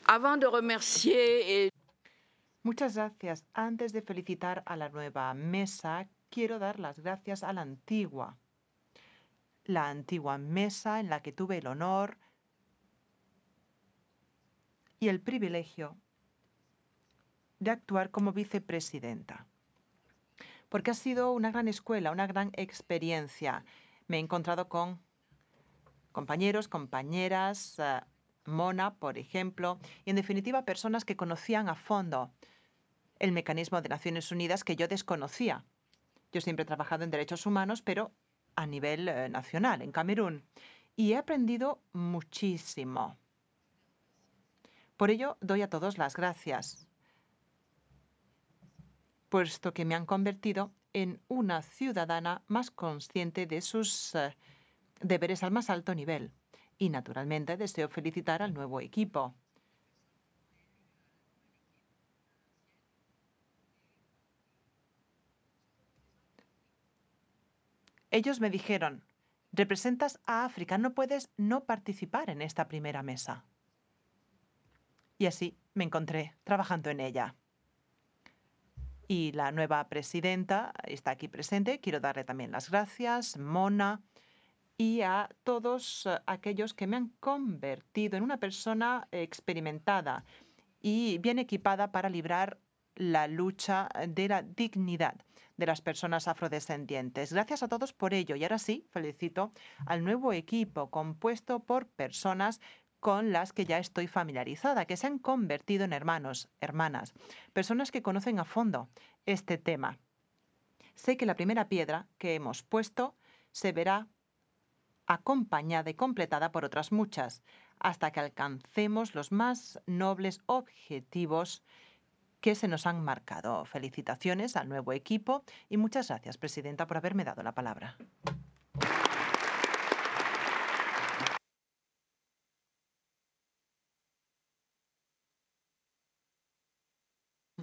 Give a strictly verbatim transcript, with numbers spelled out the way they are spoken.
Avant de remercier et Muchas gracias. Antes de felicitar a la nueva mesa, quiero dar las gracias a la antigua. La antigua mesa en la que tuve el honor y el privilegio de actuar como vicepresidenta. Porque ha sido una gran escuela, una gran experiencia. Me he encontrado con compañeros, compañeras, eh, Mona, por ejemplo, y en definitiva personas que conocían a fondo el mecanismo de Naciones Unidas que yo desconocía. Yo siempre he trabajado en derechos humanos, pero a nivel eh, nacional, en Camerún, y he aprendido muchísimo. Por ello, doy a todos las gracias, puesto que me han convertido en una ciudadana más consciente de sus eh, deberes al más alto nivel. Y, naturalmente, deseo felicitar al nuevo equipo. Ellos me dijeron, representas a África, no puedes no participar en esta primera mesa. Y así me encontré trabajando en ella. Y la nueva presidenta está aquí presente. Quiero darle también las gracias, Mona, y a todos eh, aquellos que me han convertido en una persona experimentada y bien equipada para librar la lucha de la dignidad de las personas afrodescendientes. Gracias a todos por ello. Y ahora sí, felicito al nuevo equipo compuesto por personas con las que ya estoy familiarizada, que se han convertido en hermanos, hermanas, personas que conocen a fondo este tema. Sé que la primera piedra que hemos puesto se verá acompañada y completada por otras muchas, hasta que alcancemos los más nobles objetivos que se nos han marcado. Felicitaciones al nuevo equipo y muchas gracias, Presidenta, por haberme dado la palabra.